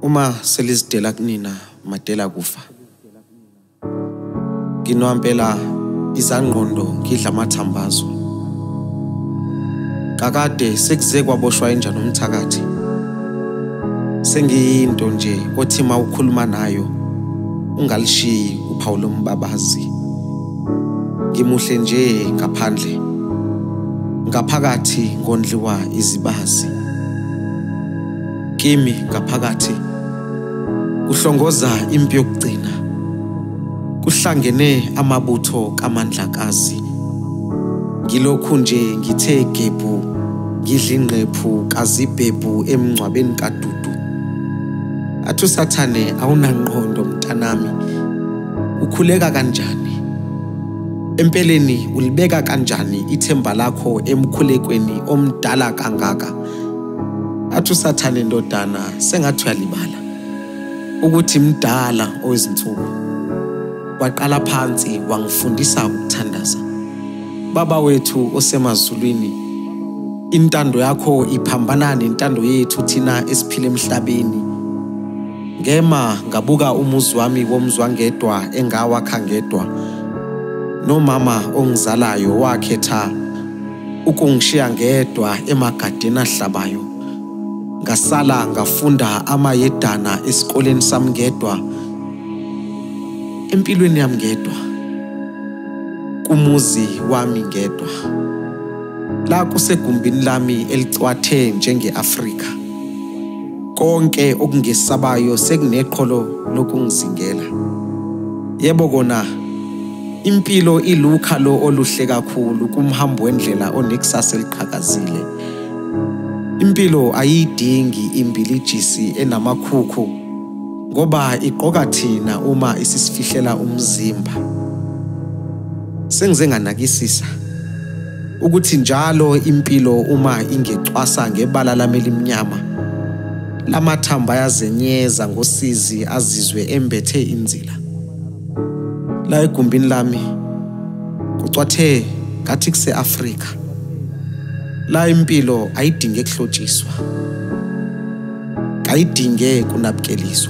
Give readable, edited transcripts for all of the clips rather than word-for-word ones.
Uma selizidela kunina madela kufa. Nginompela izangqondo ngidla amathambazo. Kakade sekuze kwaboshwa injani umthakathi. Sengiyinto nje othi mawukhuluma nayo ungalishiyi uphawu lombabazi. Ngimuhle nje ngaphandle, ngaphakathi ngondliwa izibazi. Kimi ngaphakathi kuhlongoza impi yokugcina, kuhlangene amabutho kamandlakazi. Ngilokhu nje ngithe gebhu, ngidla ingqephu kazibhebhu emngcwabeni kaDudu. Athi uSathane awunangqondo mntanami, ukhuleka kanjani? Empeleni ulibeka kanjani ithemba lakho emkhulekweni omdala kangaka? Athi uSathane ndodana sengathi uyalibala ukuthi mdala owezinsuku. Waqala phansi wangifundisa ukuthandaza. Baba wethu osemazulwini, intando yakho iphambana nentando yethu thina esiphila emhlabeni. Ngema ngabuka umuzi wami womzwangedwa engawakha ngedwa. Nomama ongizalayo wakhetha ukungishiya ngedwa emagadeni ahlabayo. Ngasala ngafunda amayedana esikoleni sami ngedwa, empilweni yami ngedwa, kumuzi wami ngedwa, la kusegumbini lami elicwathe njenge-Afrika. Konke okungesabayo sekuneqholo lokungizingela. Yebo kona impilo ilukhalo oluhle kakhulu kumhambo wendlela onekusasa eliqhakazile. Impilo ayidingi imbilijisi enamakhukhu ngoba iqoka thina uma isisifihlela umzimba. Sengize nganakisisa ukuthi njalo impilo uma ingecwasa ngebala lami elimnyama, lamathamba ayazenyeza ngosizi azizwe embethe inzila. La egumbini lami kucwathe ngathi kuse-Afrika. La impilo ayidinge kuhlotshiswa, ayidinge kunabukeliswa.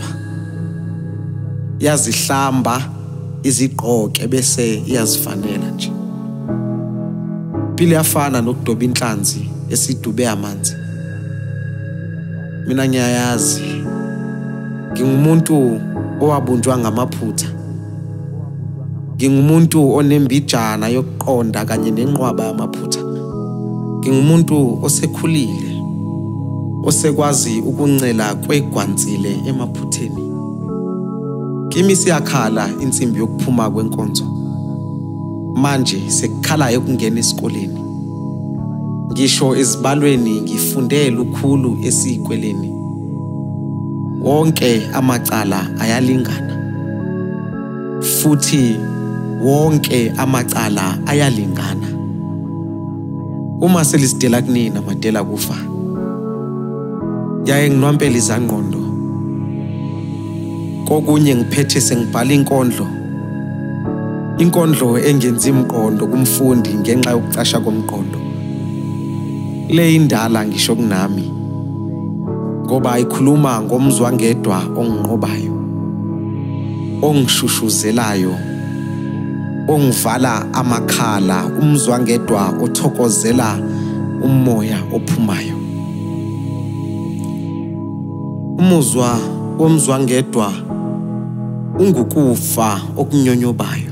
Yazihlamba izigqoke bese iyazifanela nje. Impilo yafana nokudoba inhlanzi esidube amanzi. Mina ngiyayazi, ngingumuntu owabunjwa ngamaphutha. Ngingumuntu onembijana yokuqonda kanye nenqwaba yamaphutha. Ngingumuntu osekhulile, osekwazi ukuncela kwegwansile emaphutheni. Kimi siyakhala insimbi yokuphuma kwenkonzo. Manje sekukhala ukungena esikoleni. Ngisho ezibalweni ngifunde lukhulu esiyikweleni. Wonke amacala ayalingana, futhi wonke amacala ayalingana. Uma selizidela kunina madela kufa. Yaye nginompela izangqondo. Kokunye ngiphethe sengibhala inkondlo. Inkondlo engenza imqondo kumfundi ngenxa yokucasha komqondo. Le indala ngisho kunami, ngoba ikhuluma ngomzwangedwa onginqobayo, ongishushuzelayo, ongivala amakhala, umzwangedwa othokozela umoya ophumayo. Umuzwa womzwangedwa ungukufa okunyonyobayo.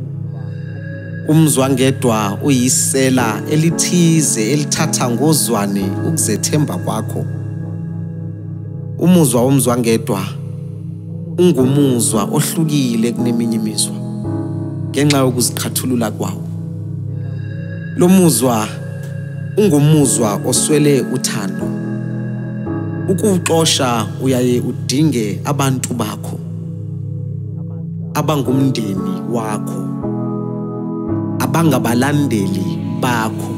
Umzwangedwa uyisela elithize elithatha ngozwane ukuzethemba kwakho. Umuzwa womzwangedwa ungumuzwa ohlukile kuneminye imizwa ngenxa yokuziqhathulula kwawo. Lo muzwa ungumuzwa oswele uthando. Ukuxosha uyaye udinge abantu bakho, abangumndeni wakho, abangabalandeli bakho,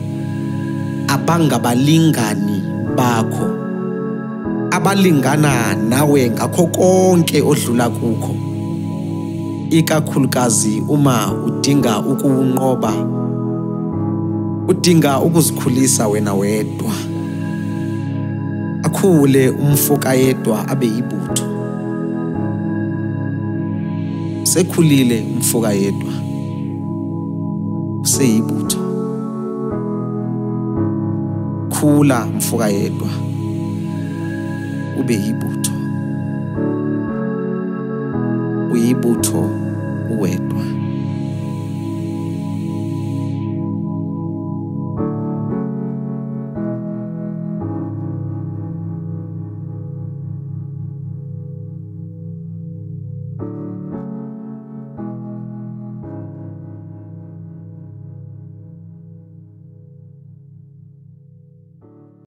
abangabalingani bakho, abalingana nawe ngakho konke odlula kukho. Ikakhulukazi uma udinga ukuwunqoba, udinga ukuzikhulisa wena wedwa. Akhule umfoka yedwa abe yibutho. Sekhulile umfoka yedwa useyibutho. Khula umfoka yedwa ube yibutho. Uyibutho uwedwa.